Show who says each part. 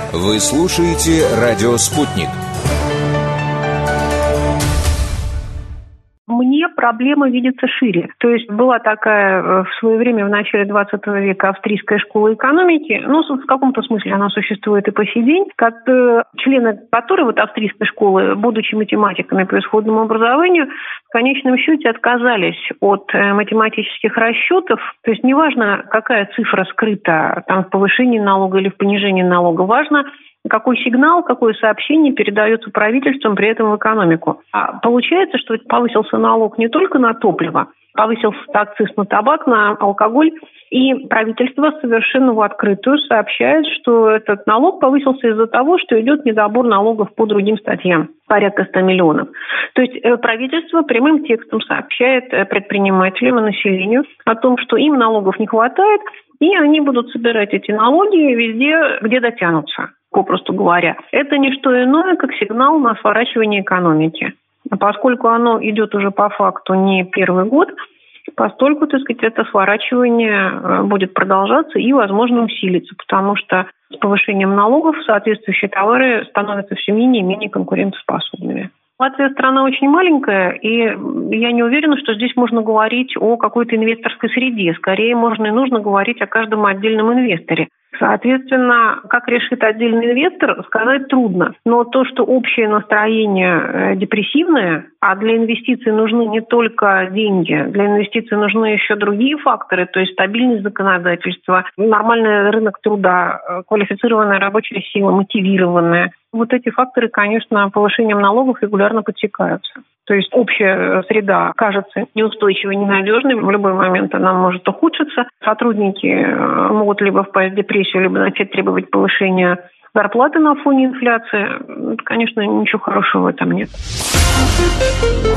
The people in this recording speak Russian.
Speaker 1: Вы слушаете «Радио Спутник».
Speaker 2: Мне проблема видится шире. То есть была такая в свое время, в начале 20 века, австрийская школа экономики. В каком-то смысле она существует и по сей день. Как члены которой, австрийской школы, будучи математиками по исходному образованию, в конечном счете отказались от математических расчетов. То есть неважно, какая цифра скрыта там, в повышении налога или в понижении налога, важно, какой сигнал, какое сообщение передается правительством при этом в экономику. А получается, что повысился налог не только на топливо, повысился акциз на табак, на алкоголь, и правительство совершенно в открытую сообщает, что этот налог повысился из-за того, что идет недобор налогов по другим статьям, порядка 100 миллионов. То есть правительство прямым текстом сообщает предпринимателям и населению о том, что им налогов не хватает, и они будут собирать эти налоги везде, где дотянутся. Попросту говоря, это не что иное, как сигнал на сворачивание экономики. Поскольку оно идет уже по факту не первый год, постольку, это сворачивание будет продолжаться и, возможно, усилиться, потому что с повышением налогов соответствующие товары становятся все менее и менее конкурентоспособными. Латвия страна очень маленькая, и я не уверена, что здесь можно говорить о какой-то инвесторской среде. Скорее, можно и нужно говорить о каждом отдельном инвесторе. Соответственно, как решит отдельный инвестор, сказать трудно. Но то, что общее настроение депрессивное, а для инвестиций нужны не только деньги, для инвестиций нужны еще другие факторы, то есть стабильность законодательства, нормальный рынок труда, квалифицированная рабочая сила, мотивированная. Вот эти факторы, конечно, повышением налогов регулярно подсекаются. То есть общая среда кажется неустойчивой, ненадежной. В любой момент она может ухудшиться. Сотрудники могут либо впасть в депрессию, либо начать требовать повышения зарплаты на фоне инфляции. Конечно, ничего хорошего в этом нет.